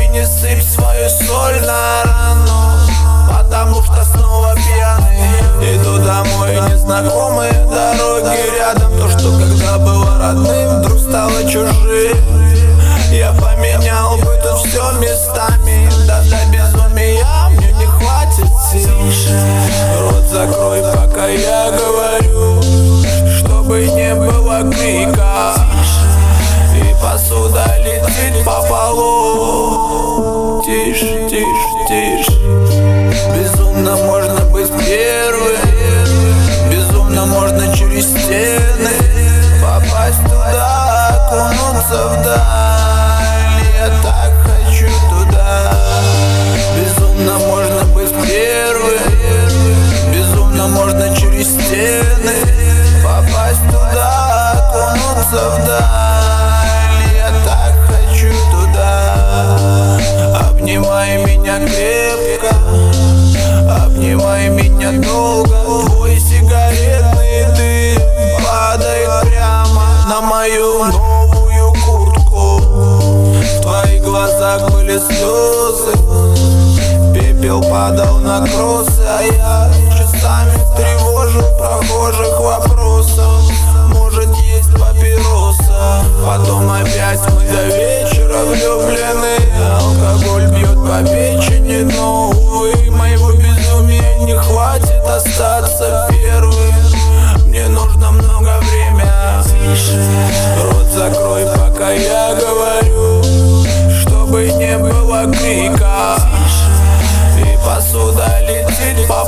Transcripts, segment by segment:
не сыпь свою соль на рану, потому что снова пьяный. Иду домой, незнакомые дороги рядом. То, что когда было родным, вдруг стало чужим. Я поменял бы тут все местами, да для безумия мне не хватит сил. Рот закрой, пока я говорю, чтобы не было крика, и посуда летит по полу. Тише, тише, тише. Безумно можно быть первым, безумно можно через стены попасть туда, окунуться вдаль. Я так хочу туда. Безумно можно быть первым, безумно можно через стены попасть туда, окунуться вдаль. Я так хочу туда. Обнимай меня крепко, обнимай меня долго. Твой сигаретный дым падает прямо на мою новую куртку. В твоих глазах были слезы, пепел падал на кроссы, а я часами тревожил прохожих вопросом: может, есть папироса? Потом опять мы до вечера влюблены. Алкоголь бьет по печени, но, увы, моего безумия не хватит остаться первым. Мне нужно много времени. Рот закрой, пока я говорю, чтобы не было крика, и посуда летит по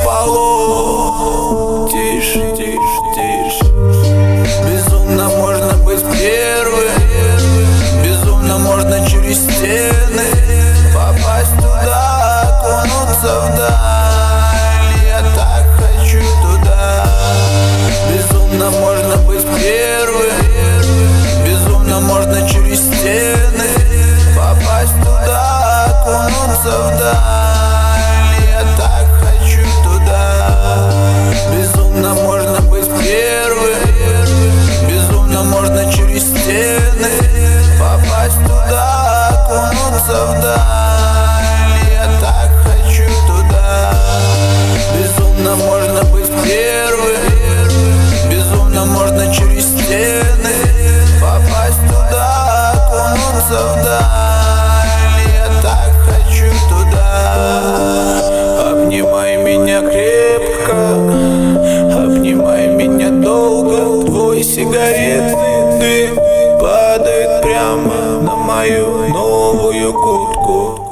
полу. Тише, тише, тише. Безумно можно быть первым, безумно можно через стены попасть туда, окунуться вдаль. Я так хочу туда. Безумно можно быть первым, безумно можно через стены попасть туда, окунуться вдаль. Я так хочу туда. Безумно можно быть первым, безумно можно через стены попасть туда, окунуться вдаль. Я так хочу туда. Безумно можно быть первым, безумно можно через стены попасть туда, окунуться вдаль. Я так хочу туда. Обнимай меня крепко, обнимай меня долго. Твой сигаретный дым падает прямо на мою новую куртку.